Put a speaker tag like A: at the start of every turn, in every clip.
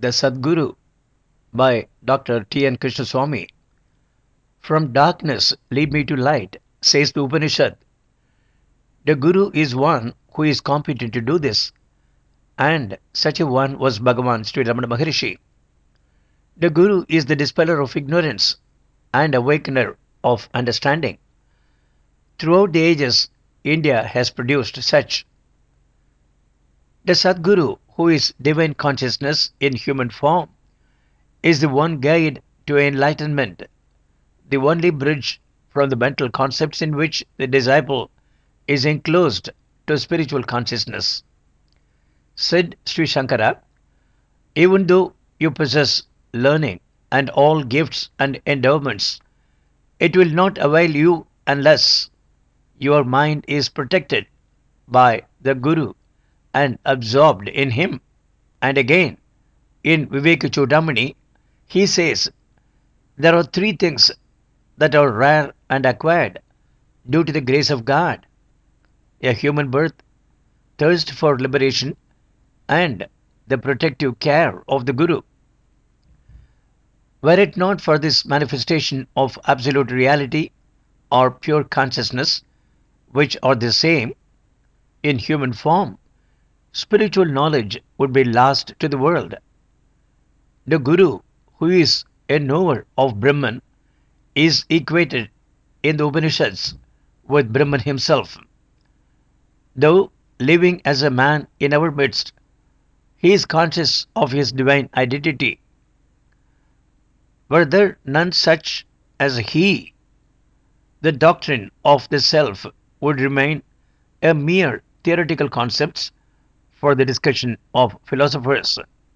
A: The Sadguru by Dr. T. N. Krishnaswamy. From darkness lead me to light, says the Upanishad. The Guru is one who is competent to do this, and such a one was Bhagavan Sri Ramana Maharishi. The Guru is the dispeller of ignorance and awakener of understanding. Throughout the ages, India has produced such. The Sadguru, who is divine consciousness in human form, is the one guide to enlightenment, the only bridge from the mental concepts in which the disciple is enclosed to spiritual consciousness. Said Sri Shankara, even though you possess learning and all gifts and endowments, it will not avail you unless your mind is protected by the Guru and absorbed in him. And again, in Viveka Chudamani, he says there are three things that are rare and acquired due to the grace of God: a human birth, thirst for liberation, and the protective care of the Guru. Were it not for this manifestation of absolute reality or pure consciousness, which are the same in human form, spiritual knowledge would be lost to the world. The Guru, who is a knower of Brahman, is equated in the Upanishads with Brahman himself. Though living as a man in our midst, he is conscious of his divine identity. Were there none such as he, the doctrine of the self would remain a mere theoretical concept for the discussion of philosophers.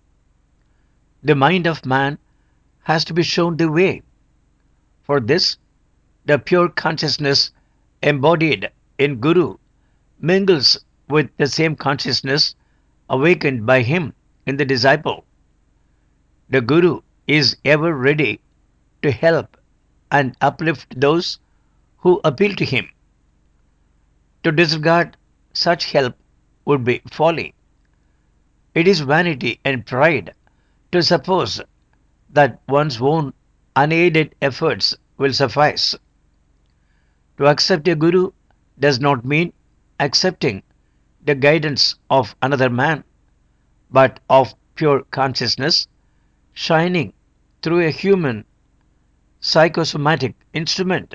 A: The mind of man has to be shown the way. For this, the pure consciousness embodied in Guru mingles with the same consciousness awakened by him in the disciple. The Guru is ever ready to help and uplift those who appeal to him. To disregard such help would be folly. It is vanity and pride to suppose that one's own unaided efforts will suffice. To accept a guru does not mean accepting the guidance of another man, but of pure consciousness shining through a human psychosomatic instrument.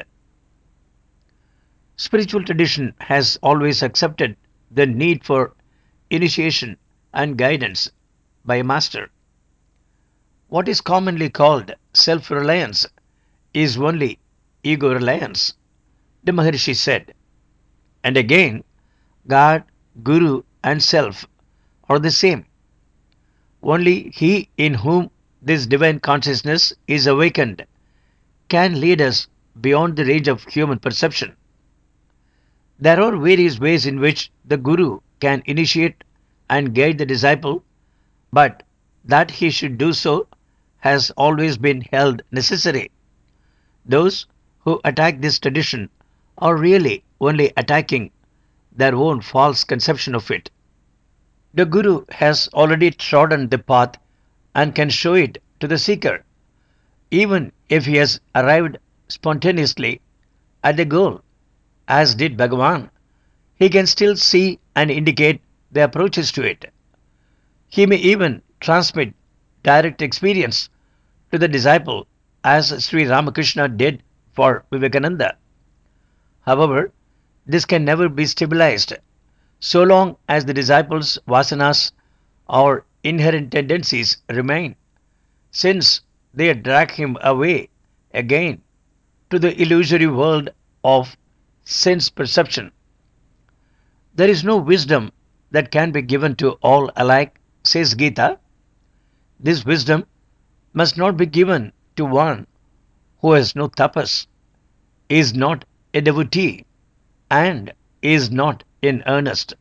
A: Spiritual tradition has always accepted the need for initiation and guidance by a master. What is commonly called self reliance is only ego reliance, the Maharishi said. And again, God, Guru, and Self are the same. Only He in whom this divine consciousness is awakened can lead us beyond the range of human perception. There are various ways in which the Guru can initiate and guide the disciple, but that he should do so has always been held necessary. Those who attack this tradition are really only attacking their own false conception of it. The Guru has already trodden the path and can show it to the seeker. Even if he has arrived spontaneously at the goal, as did Bhagavan, he can still see and indicate the approaches to it. He may even transmit direct experience to the disciple as Sri Ramakrishna did for Vivekananda. However, this can never be stabilized so long as the disciple's vasanas or inherent tendencies remain, since they drag him away again to the illusory world of sense perception. There is no wisdom that can be given to all alike, says Gita. This wisdom must not be given to one who has no tapas, is not a devotee, and is not in earnest.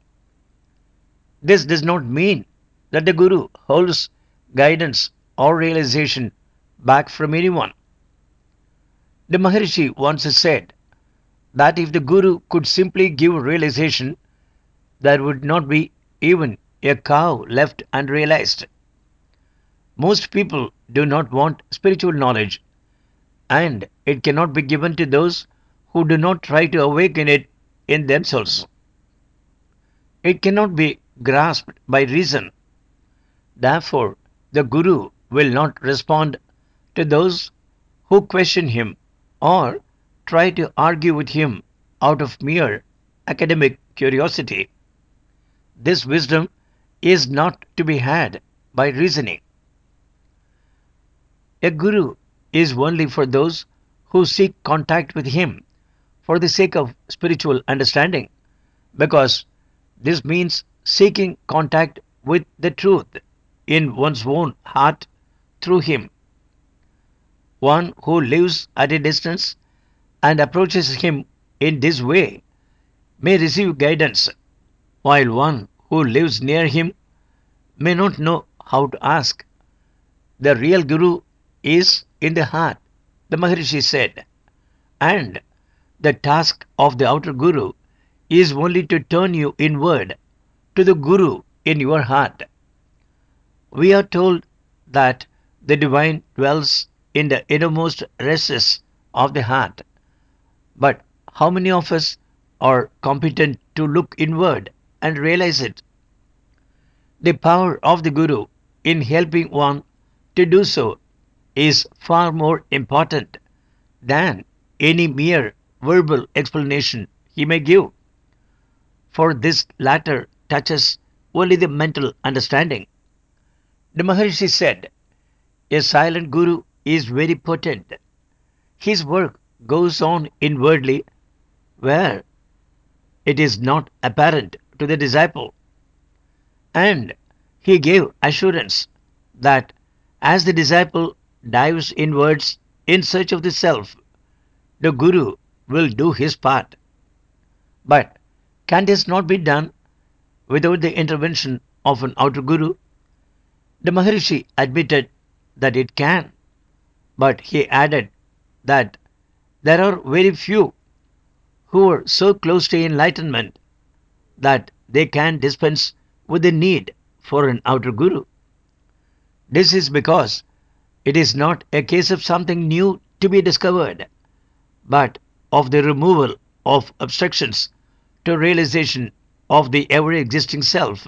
A: This does not mean that the Guru holds guidance or realization back from anyone. The Maharishi once said that if the Guru could simply give realization, there would not be even a cow left unrealized. Most people do not want spiritual knowledge, and it cannot be given to those who do not try to awaken it in themselves. It cannot be grasped by reason. Therefore, the Guru will not respond to those who question him or try to argue with him out of mere academic curiosity. This wisdom is not to be had by reasoning. A guru is only for those who seek contact with him for the sake of spiritual understanding, because this means seeking contact with the truth in one's own heart through him. One who lives at a distance and approaches him in this way may receive guidance, while one who lives near him may not know how to ask. The real Guru is in the heart, the Maharishi said, and the task of the outer Guru is only to turn you inward to the Guru in your heart. We are told that the divine dwells in the innermost recesses of the heart, but how many of us are competent to look inward and realize it? The power of the Guru in helping one to do so is far more important than any mere verbal explanation he may give, for this latter touches only the mental understanding. The Maharishi said, a silent Guru is very potent. His work goes on inwardly where it is not apparent to the disciple, and he gave assurance that as the disciple dives inwards in search of the self, the Guru will do his part. But can this not be done without the intervention of an outer Guru? The Maharishi admitted that it can, but he added that there are very few who are so close to enlightenment that they can dispense with the need for an outer Guru. This is because it is not a case of something new to be discovered, but of the removal of obstructions to realization of the ever existing self.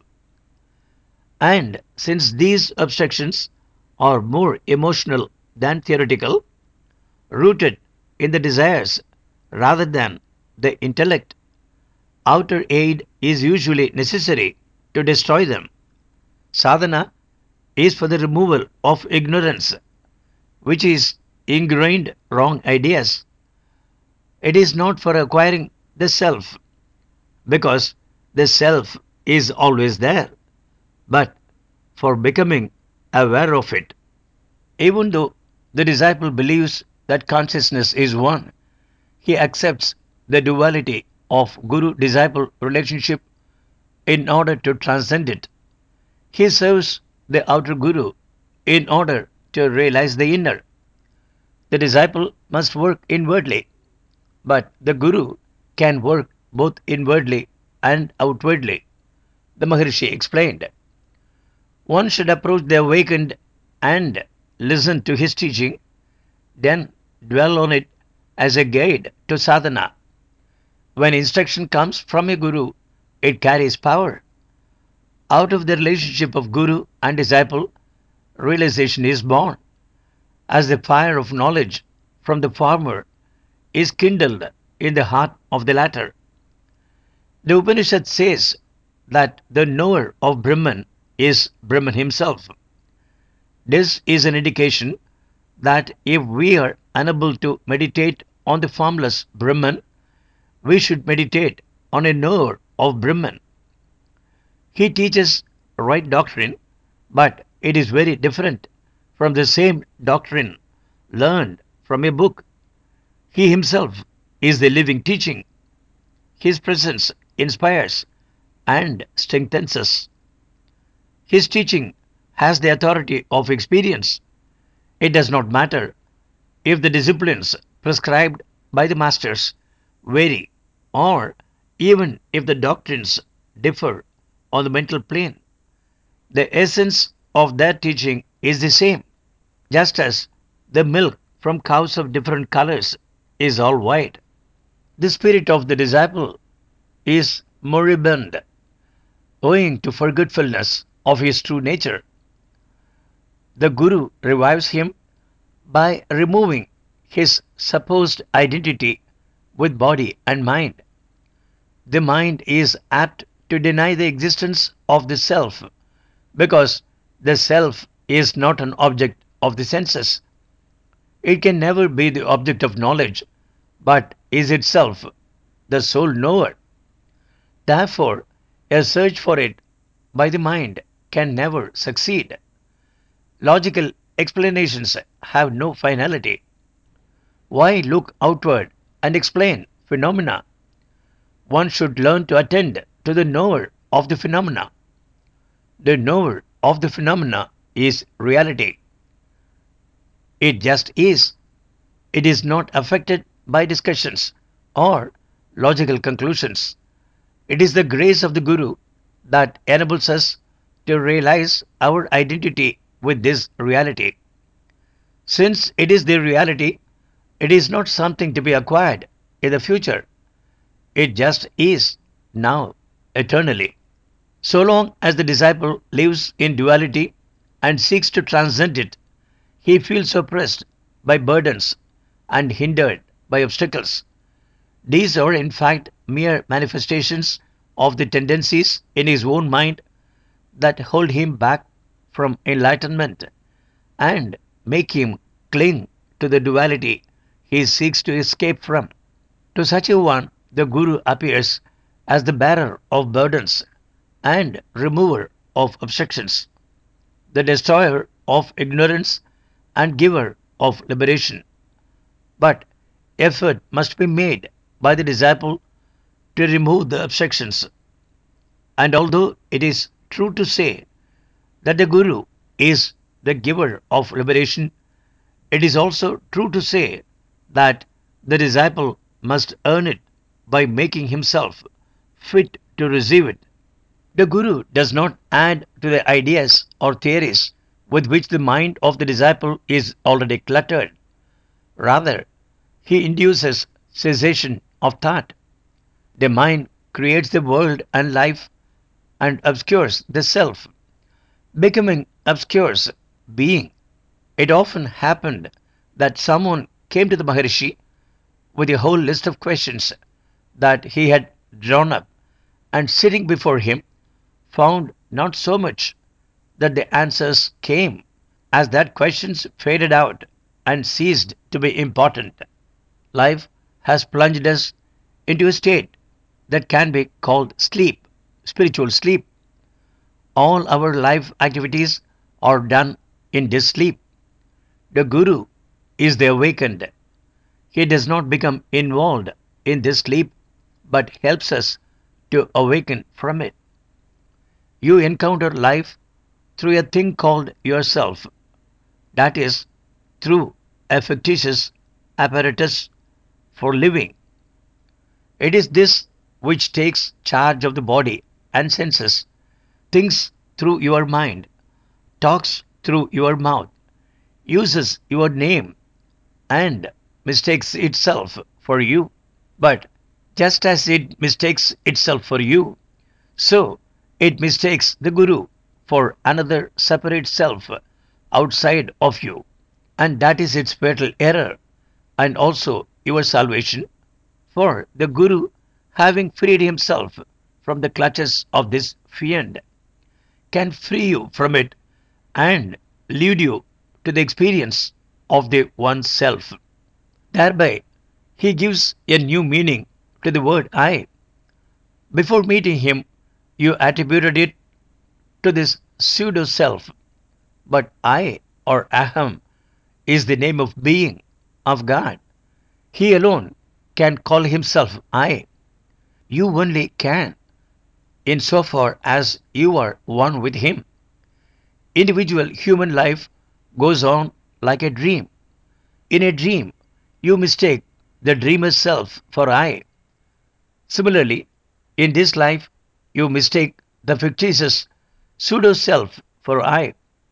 A: And since these obstructions are more emotional than theoretical, rooted in the desires rather than the intellect, outer aid is usually necessary to destroy them. Sadhana is for the removal of ignorance, which is ingrained wrong ideas. It is not for acquiring the self, because the self is always there, but for becoming aware of it. Even though the disciple believes that consciousness is one, he accepts the duality of guru disciple relationship in order to transcend it. He serves the outer guru in order to realize the inner. The disciple must work inwardly, but the guru can work both inwardly and outwardly. The Maharishi explained. One should approach the awakened and listen to his teaching, then dwell on it as a guide to sadhana. When instruction comes from a guru, it carries power. Out of the relationship of guru and disciple, realization is born, as the fire of knowledge from the former is kindled in the heart of the latter. The Upanishad says that the knower of Brahman is Brahman himself. This is an indication that if we are unable to meditate on the formless Brahman, we should meditate on a knower of Brahman. He teaches right doctrine, but it is very different from the same doctrine learned from a book. He himself is the living teaching. His presence inspires and strengthens us. His teaching has the authority of experience. It does not matter if the disciplines prescribed by the masters vary, or even if the doctrines differ on the mental plane. The essence of their teaching is the same, just as the milk from cows of different colors is all white. The spirit of the disciple is moribund, owing to forgetfulness of his true nature. The Guru revives him by removing his supposed identity with body and mind. The mind is apt to deny the existence of the self because the self is not an object of the senses. It can never be the object of knowledge, but is itself the sole knower. Therefore, a search for it by the mind can never succeed. Logical explanations have no finality. Why look outward and explain phenomena? One should learn to attend to the knower of the phenomena. The knower of the phenomena is reality. It just is. It is not affected by discussions or logical conclusions. It is the grace of the Guru that enables us to realize our identity with this reality. Since it is the reality, it is not something to be acquired in the future. It just is now, eternally. So long as the disciple lives in duality and seeks to transcend it, he feels oppressed by burdens and hindered by obstacles. These are, in fact, mere manifestations of the tendencies in his own mind that hold him back from enlightenment and make him cling to the duality he seeks to escape from. To such a one, the Guru appears as the bearer of burdens and remover of obstructions, the destroyer of ignorance and giver of liberation. But effort must be made by the disciple to remove the obstructions. And although it is true to say that the Guru is the giver of liberation, it is also true to say that the disciple must earn it by making himself fit to receive it. The Guru does not add to the ideas or theories with which the mind of the disciple is already cluttered. Rather, he induces cessation of thought. The mind creates the world and life and obscures the self, becoming obscures being. It often happened that someone came to the Maharishi with a whole list of questions that he had drawn up, and sitting before him, found not so much that the answers came as that questions faded out and ceased to be important. Life has plunged us into a state that can be called sleep, spiritual sleep. All our life activities are done in this sleep. The Guru is the awakened. He does not become involved in this sleep but helps us to awaken from it. You encounter life through a thing called yourself, that is, through a fictitious apparatus for living. It is this which takes charge of the body and senses, thinks through your mind, talks through your mouth, uses your name, and mistakes itself for you. But just as it mistakes itself for you, so it mistakes the Guru for another separate self outside of you. And that is its fatal error, and also your salvation. For the Guru, having freed himself from the clutches of this fiend, can free you from it and lead you to the experience of the one self. Thereby, he gives a new meaning to the word I. Before meeting him, you attributed it to this pseudo self, but I or Aham is the name of being, of God. He alone can call himself I. You only can, insofar as you are one with him. Individual human life goes on like a dream. In a dream, you mistake the dreamer's self for I. Similarly, in this life, you mistake the fictitious pseudo self for I.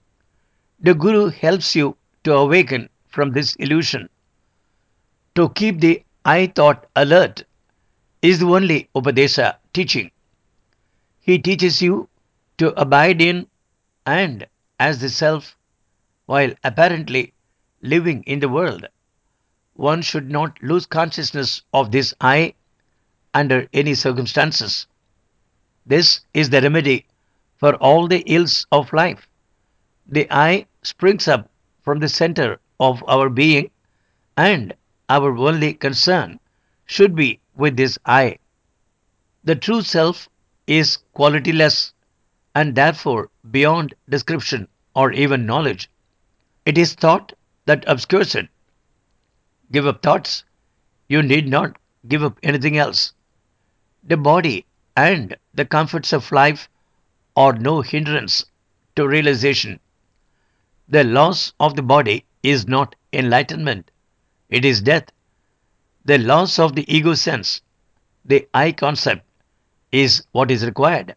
A: The Guru helps you to awaken from this illusion. To keep the I thought alert is the only Upadesa teaching. He teaches you to abide in and as the self while apparently living in the world. One should not lose consciousness of this I under any circumstances. This is the remedy for all the ills of life. The I springs up from the center of our being, and our only concern should be with this I. The true self is qualityless and therefore beyond description or even knowledge. It is thought that obscures it. Give up thoughts, you need not give up anything else. The body and the comforts of life are no hindrance to realization. The loss of the body is not enlightenment, it is death. The loss of the ego sense, the I concept, is what is required.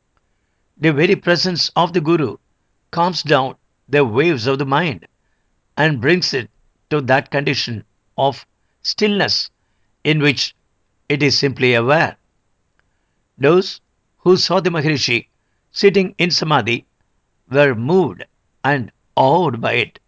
A: The very presence of the Guru calms down the waves of the mind and brings it to that condition of stillness in which it is simply aware. Those who saw the Maharishi sitting in Samadhi were moved and awed by it.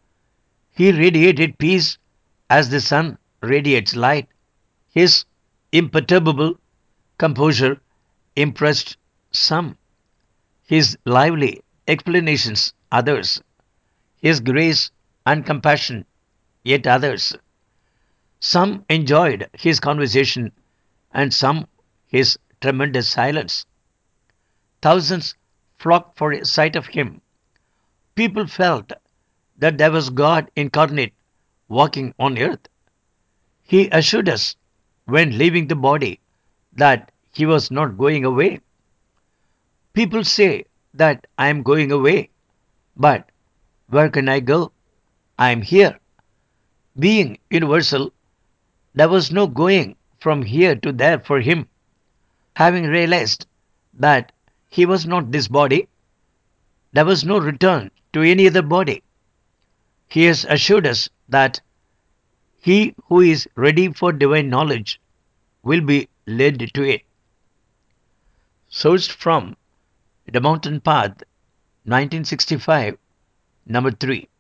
A: He radiated peace as the sun radiates light. His imperturbable composure impressed some, his lively explanations others, his grace and compassion yet others. Some enjoyed his conversation and some his tremendous silence. Thousands flocked for a sight of him. People felt that there was God incarnate walking on earth. He assured us when leaving the body that he was not going away. People say that I am going away, but where can I go? I am here. Being universal, there was no going from here to there for him. Having realized that he was not this body, there was no return to any other body. He has assured us that he who is ready for divine knowledge will be led to it. Sourced from The Mountain Path, 1965, number 3.